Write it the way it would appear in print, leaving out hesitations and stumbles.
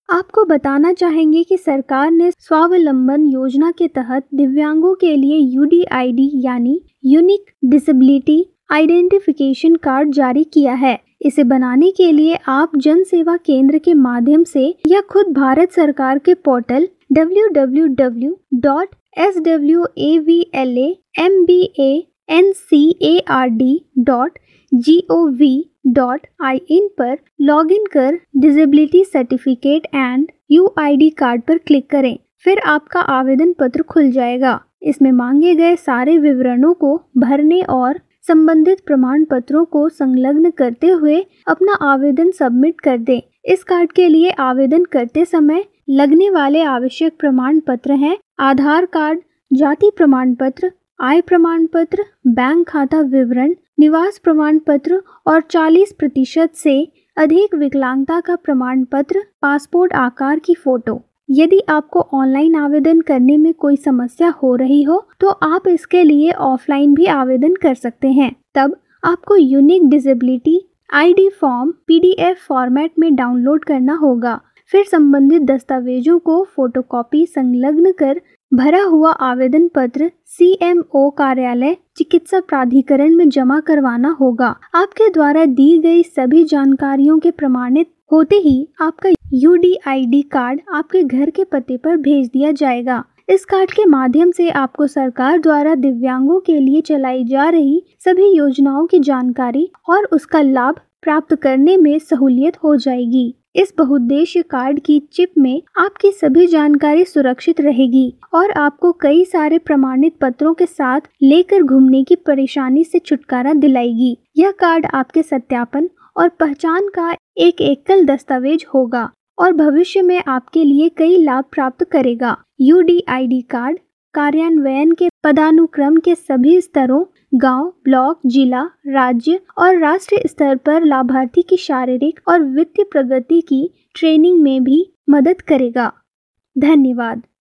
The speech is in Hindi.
आपको बताना चाहेंगे कि सरकार ने स्वावलंबन योजना के तहत दिव्यांगों के लिए यूडीआईडी यानी यूनिक डिसेबिलिटी आइडेंटिफिकेशन कार्ड जारी किया है। इसे बनाने के लिए आप जन सेवा केंद्र के माध्यम से या खुद भारत सरकार के पोर्टल www.swavlancard.gov.in पर लॉगिन कर disability certificate and UID card पर क्लिक करें। फिर आपका आवेदन पत्र खुल जाएगा। इसमें मांगे गए सारे विवरणों को भरने और संबंधित प्रमाण पत्रों को संलग्न करते हुए अपना आवेदन सबमिट कर दें। इस कार्ड के लिए आवेदन करते समय लगने वाले आवश्यक प्रमाण पत्र हैं आधार कार्ड, जाति प्रमाण पत्र, आय प्रमाण पत्र, बैंक खाता विवरण, निवास प्रमाण पत्र और 40% से अधिक विकलांगता का प्रमाण पत्र, पासपोर्ट आकार की फोटो। यदि आपको ऑनलाइन आवेदन करने में कोई समस्या हो रही हो तो आप इसके लिए ऑफलाइन भी आवेदन कर सकते हैं। तब आपको unique disability ID form PDF format में डाउनलोड करना होगा। फिर संबंधित दस्तावेजों को फोटोकॉपी संलग्न कर भरा हुआ आवेदन पत्र सीएमओ कार्यालय चिकित्सा प्राधिकरण में जमा करवाना होगा। आपके द्वारा दी गई सभी जानकारियों के प्रमाणित होते ही आपका यूडीआईडी कार्ड आपके घर के पते पर भेज दिया जाएगा। इस कार्ड के माध्यम से आपको सरकार द्वारा दिव्यांगों के लिए चलाई जा रही सभी योजनाओं की जानकारी और उसका लाभ प्राप्त करने में सहूलियत हो जाएगी। इस बहुउद्देशीय कार्ड की चिप में आपकी सभी जानकारी सुरक्षित रहेगी और आपको कई सारे प्रमाणित पत्रों के साथ लेकर घूमने की परेशानी से छुटकारा दिलाएगी। यह कार्ड आपके सत्यापन और पहचान का एक एकल दस्तावेज होगा और भविष्य में आपके लिए कई लाभ प्राप्त करेगा। यूडीआईडी कार्ड कार्यान्वयन के पदानुक्रम के सभी स्तरों गांव, ब्लॉक, जिला, राज्य और राष्ट्रीय स्तर पर लाभार्थी की शारीरिक और वित्तीय प्रगति की ट्रेनिंग में भी मदद करेगा। धन्यवाद।